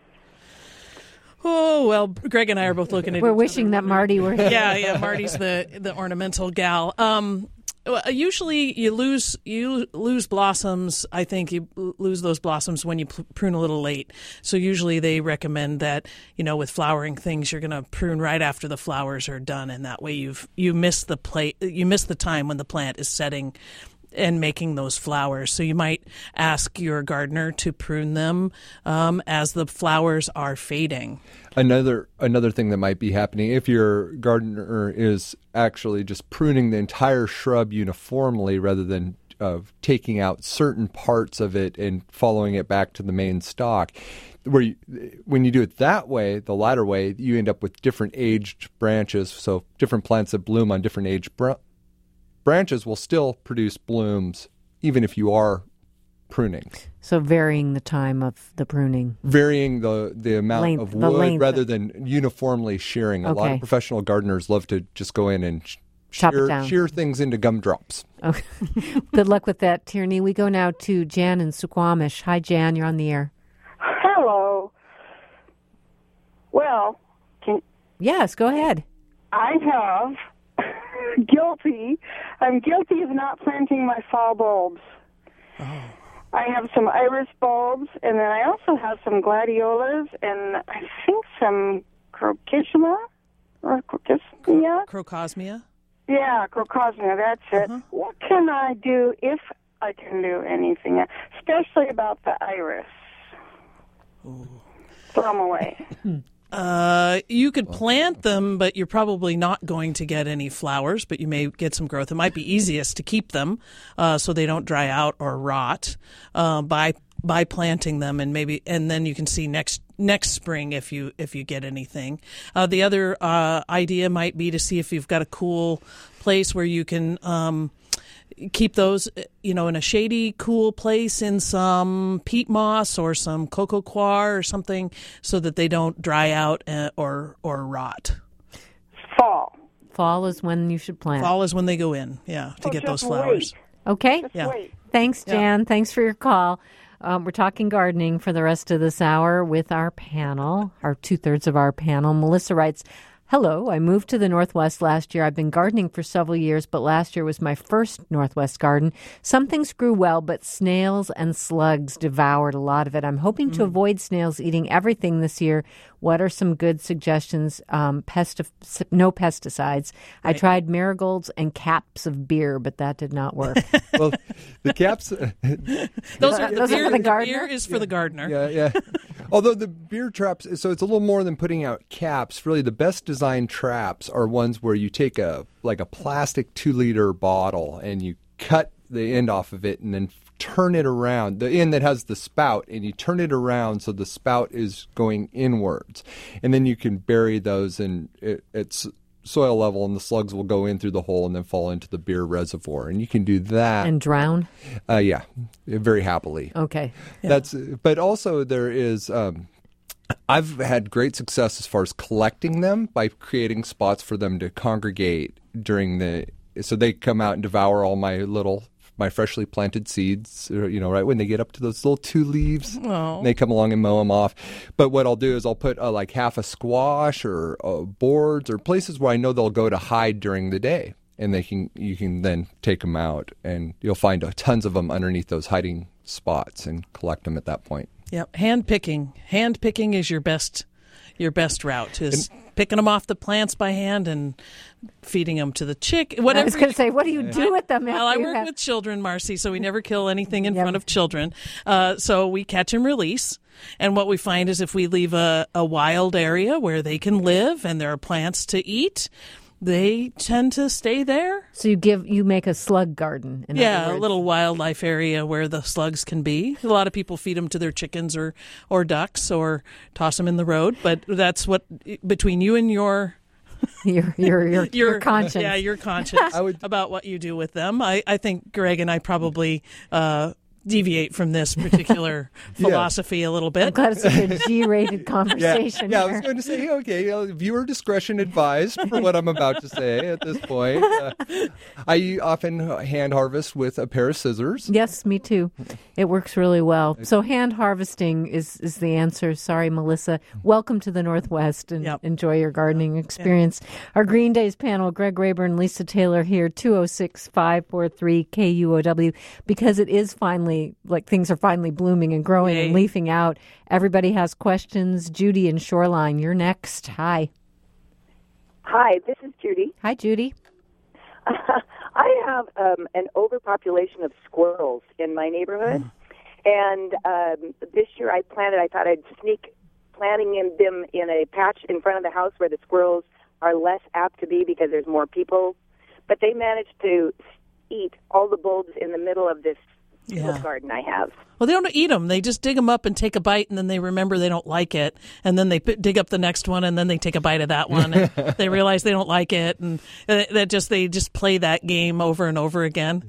Oh, well, Greg and I are both looking at We're each wishing other. that Marty were here. Yeah, yeah, Marty's the, the ornamental gal. Um, usually you lose you lose blossoms. I think you lose those blossoms when you prune a little late. So usually they recommend that, you know, with flowering things, you're going to prune right after the flowers are done, and that way you've you miss the play you miss the time when the plant is setting and making those flowers. So you might ask your gardener to prune them um, as the flowers are fading. Another another thing that might be happening if your gardener is actually just pruning the entire shrub uniformly rather than uh, taking out certain parts of it and following it back to the main stalk. Where you, when you do it that way, the latter way, you end up with different aged branches. So different plants that bloom on different aged branches. Branches will still produce blooms even if you are pruning. So varying the time of the pruning. Varying the, the amount Length, of the wood length. rather than uniformly shearing. A lot Okay. of professional gardeners love to just go in and sh- Chop it shear, down. shear things into gumdrops. Okay. Good luck with that, Tierney. We go now to Jan in Suquamish. Hi, Jan. You're on the air. Hello. Well, can Yes, go ahead. I have guilty. I'm guilty of not planting my fall bulbs. Oh. I have some iris bulbs, and then I also have some gladiolas, and I think some crocosmia or crocosmia. Crocosmia? Yeah, crocosmia. That's it. Uh-huh. What can I do if I can do anything, especially about the iris? Ooh. Throw them away. Uh, you could plant them, but you're probably not going to get any flowers, but you may get some growth. It might be easiest to keep them uh, so they don't dry out or rot uh, by by planting them, and maybe and then you can see next next spring if you if you get anything. Uh, the other uh, idea might be to see if you've got a cool place where you can um, keep those, you know, in a shady, cool place in some peat moss or some cocoa coir or something, so that they don't dry out uh, or or rot. Fall. Fall is when you should plant. Fall is when they go in, yeah, to Oh, get those just flowers. wait. Okay. Just Yeah. wait. Thanks, Yeah. Jan. Thanks for your call. Um, we're talking gardening for the rest of this hour with our panel, our two-thirds of our panel. Melissa writes, hello, I moved to the Northwest last year. I've been gardening for several years, but last year was my first Northwest garden. Some things grew well, but snails and slugs devoured a lot of it. I'm hoping to avoid snails eating everything this year. What are some good suggestions? Um, pestif- no pesticides. I Right. tried marigolds and caps of beer, but that did not work. Well, the caps. Those are the Those are beer, for the the gardener? beer is for the gardener. Yeah, yeah. Although the beer traps, so it's a little more than putting out caps. Really, the best designed traps are ones where you take a like a plastic two liter bottle and you cut the end off of it and then turn it around, the end that has the spout, and you turn it around so the spout is going inwards, and then you can bury those in it, it's soil level, and the slugs will go in through the hole and then fall into the beer reservoir, and you can do that And drown? Uh, yeah, very happily. Okay. That's. But also there is. Um, I've had great success as far as collecting them by creating spots for them to congregate during the. So they come out and devour all my little. My freshly planted seeds, you know, right when they get up to those little two leaves, Oh. they come along and mow them off. But what I'll do is I'll put uh, like half a squash or uh, boards or places where I know they'll go to hide during the day, and they can you can then take them out, and you'll find uh, tons of them underneath those hiding spots and collect them at that point. Yep, hand picking. Hand picking is your best your best route. Is picking them off the plants by hand and feeding them to the chick. Whatever. I was going to say, what do you do with them? Well, I after you work have- with children, Marcy, so we never kill anything in front of children. Uh, so we catch and release. And what we find is if we leave a, a wild area where they can live and there are plants to eat, they tend to stay there. So you give you make a slug garden. In Yeah, other a words. little wildlife area where the slugs can be. A lot of people feed them to their chickens or, or ducks or toss them in the road. But that's what, between you and your... your, your, your, your conscience. Yeah, your conscience about what you do with them. I, I think Greg and I probably uh, deviate from this particular Yeah. philosophy a little bit. I'm glad it's a good G-rated Yeah, conversation. yeah I was here. going to say, okay, uh, viewer discretion advised for what I'm about to say at this point. Uh, I often hand harvest with a pair of scissors. Yes, me too. It works really well. So hand harvesting is, is the answer. Sorry, Melissa. Welcome to the Northwest and enjoy your gardening experience. Our Green Days panel, Greg Rayburn, Lisa Taylor here, two oh six, five four three, K U O W, because it is finally, like things are finally blooming and growing Yay. and leafing out. Everybody has questions. Judy in Shoreline, you're next. Hi. Hi, this is Judy. Hi, Judy. I have um, an overpopulation of squirrels in my neighborhood, and um, this year I planted, I thought I'd sneak planting in them in a patch in front of the house where the squirrels are less apt to be because there's more people, but they managed to eat all the bulbs in the middle of this Yeah. tulip garden I have. Well, they don't eat them. They just dig them up and take a bite, and then they remember they don't like it, and then they p- dig up the next one, and then they take a bite of that one, and they realize they don't like it, and uh, that just they just play that game over and over again.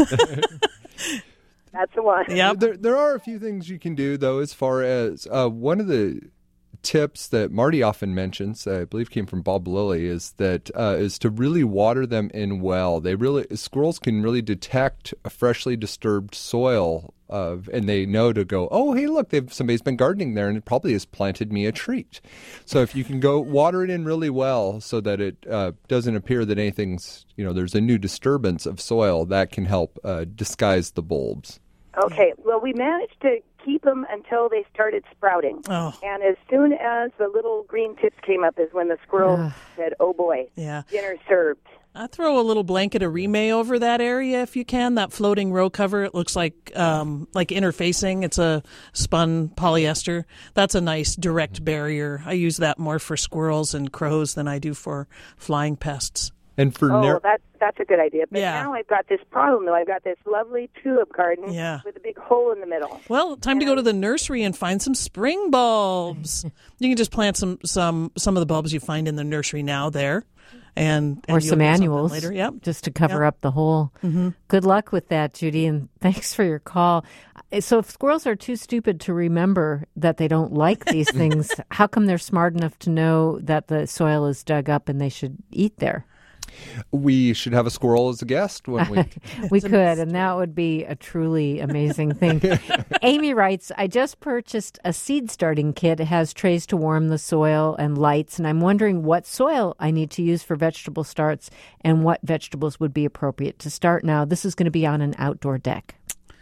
That's the one. Yep. There, there are a few things you can do, though, as far as uh, one of the tips that Marty often mentions, I believe came from Bob Lilly, is that uh, is to really water them in well. They really squirrels can really detect a freshly disturbed soil, uh, and they know to go, oh, hey, look, they've somebody's been gardening there, and it probably has planted me a treat. So if you can go water it in really well, so that it uh, doesn't appear that anything's, you know, there's a new disturbance of soil, that can help uh, disguise the bulbs. Okay, well, we managed to keep them until they started sprouting. Oh. And as soon as the little green tips came up is when the squirrels said, oh, boy, Yeah. dinner served. I throw a little blanket of Remay over that area if you can. That floating row cover, it looks like um, like interfacing. It's a spun polyester. That's a nice direct barrier. I use that more for squirrels and crows than I do for flying pests. And for Oh, nar- that, that's a good idea. But Yeah. now I've got this problem, though. I've got this lovely tulip garden Yeah. with a big hole in the middle. Well, time to go to the nursery and find some spring bulbs. You can just plant some some some of the bulbs you find in the nursery now there, and, and Or you'll some get something annuals later. Yep. just to cover Yep. up the hole. Mm-hmm. Good luck with that, Judy, and thanks for your call. So if squirrels are too stupid to remember that they don't like these things, how come they're smart enough to know that the soil is dug up and they should eat there? We should have a squirrel as a guest when we. We could, and that would be a truly amazing thing. Amy writes, I just purchased a seed starting kit. It has trays to warm the soil and lights, and I'm wondering what soil I need to use for vegetable starts and what vegetables would be appropriate to start now. This is going to be on an outdoor deck.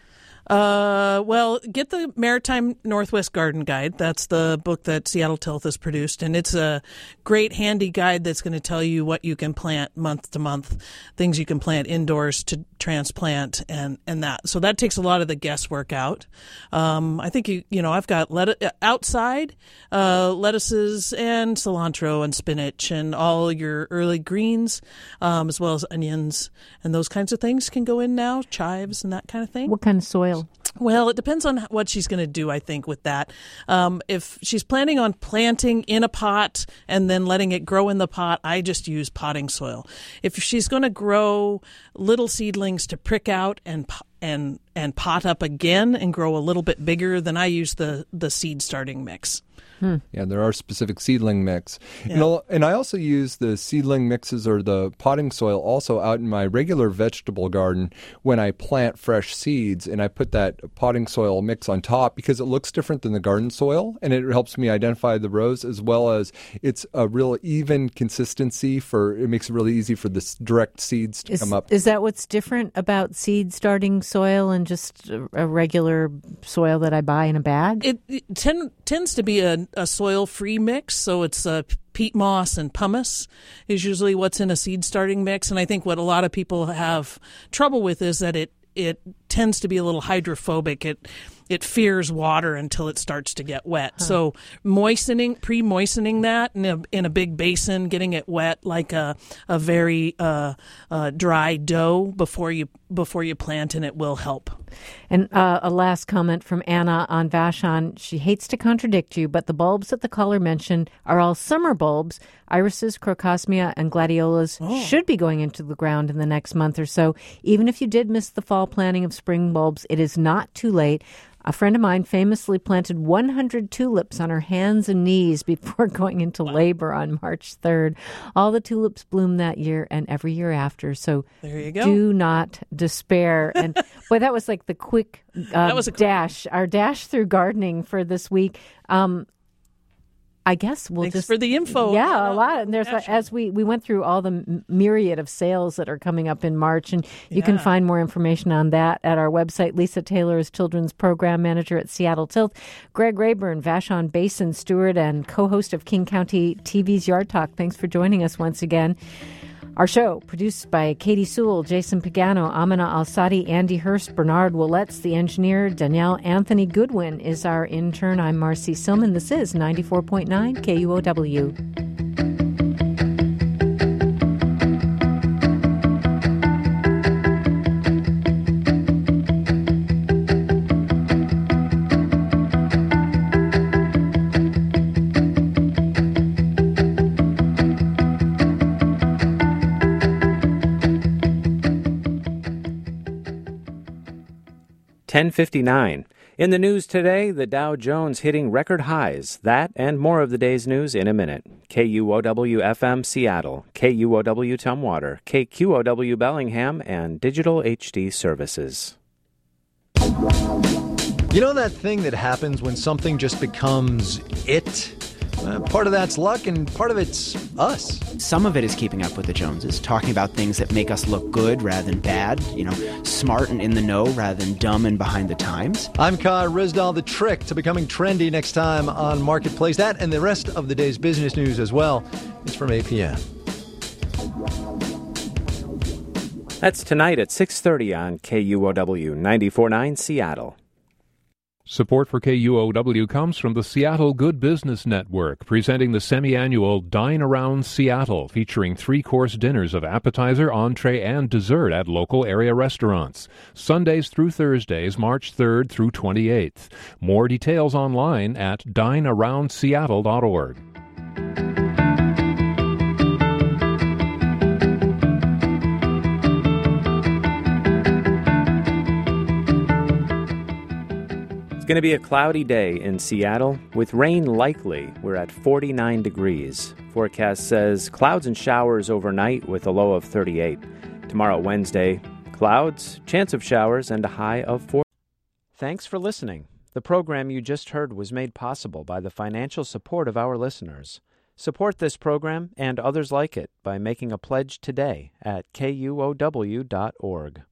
Uh, well, get the Maritime Northwest Garden Guide. That's the book that Seattle Tilth has produced, and it's a great handy guide that's going to tell you what you can plant month to month, things you can plant indoors to transplant, and, and that. So that takes a lot of the guesswork out. Um, I think you you know I've got let- outside uh, lettuces and cilantro and spinach and all your early greens, um, as well as onions and those kinds of things can go in now, chives and that kind of thing. What kind of soil? Well, it depends on what she's going to do, I think, with that. Um, if she's planning on planting in a pot and then letting it grow in the pot, I just use potting soil. If she's going to grow little seedlings to prick out and and and pot up again and grow a little bit bigger, then I use the, the seed starting mix. Hmm. Yeah, there are specific seedling mix. Yeah. And, I'll, and I also use the seedling mixes or the potting soil also out in my regular vegetable garden when I plant fresh seeds, and I put that potting soil mix on top because it looks different than the garden soil, and it helps me identify the rows, as well as it's a real even consistency for, it makes it really easy for the direct seeds to Is, come up. is that what's different about seed starting soil and just a, a regular soil that I buy in a bag? It, it ten, tends to be a, a soil-free mix, so it's uh, peat moss and pumice is usually what's in a seed starting mix. And I think what a lot of people have trouble with is that it it tends to be a little hydrophobic. It it fears water until it starts to get wet. Huh. So moistening, pre-moistening that in a, in a big basin, getting it wet like a a very uh, uh, dry dough before you before you plant, and it will help. And uh, a last comment from Anna on Vashon. She hates to contradict you, but the bulbs that the caller mentioned are all summer bulbs. Irises, crocosmia, and gladiolas oh. should be going into the ground in the next month or so. Even if you did miss the fall planting of spring bulbs, it is not too late. A friend of mine famously planted one hundred tulips on her hands and knees before going into wow. labor on March third. All the tulips bloom that year and every year after. So there you go. Do not despair. And boy, that was like the quick uh, that was a dash, our dash through gardening for this week. Um, I guess we'll Thanks just for the info. Yeah, a lot. And there's a, as we we went through all the myriad of sales that are coming up in March, and you yeah. can find more information on that at our website. Lisa Taylor is Children's Program Manager at Seattle Tilth. Greg Rayburn, Vashon Basin steward and co-host of King County T V's Yard Talk. Thanks for joining us once again. Our show, produced by Katie Sewell, Jason Pagano, Amina Al-Sadi, Andy Hurst, Bernard Willetts, the engineer, Danielle Anthony Goodwin is our intern. I'm Marcy Silman. This is ninety-four point nine K U O W. ten fifty-nine. In the news today, the Dow Jones hitting record highs. That and more of the day's news in a minute. K U O W F M Seattle, K U O W Tumwater, K Q O W Bellingham, and Digital H D Services. You know that thing that happens when something just becomes it? Uh, part of that's luck and part of it's us. Some of it is keeping up with the Joneses, talking about things that make us look good rather than bad, you know, smart and in the know rather than dumb and behind the times. I'm Kai Rizdal. The trick to becoming trendy next time on Marketplace. That and the rest of the day's business news as well is from A P M. That's tonight at six thirty on K U O W ninety-four point nine Seattle. Support for K U O W comes from the Seattle Good Business Network, presenting the semi-annual Dine Around Seattle, featuring three-course dinners of appetizer, entree, and dessert at local area restaurants. Sundays through Thursdays, March third through twenty-eighth. More details online at dine around seattle dot org. It's going to be a cloudy day in Seattle with rain likely. We're at forty-nine degrees. Forecast says clouds and showers overnight with a low of thirty-eight. Tomorrow, Wednesday, clouds, chance of showers, and a high of four. Thanks for listening. The program you just heard was made possible by the financial support of our listeners. Support this program and others like it by making a pledge today at K U O W dot org.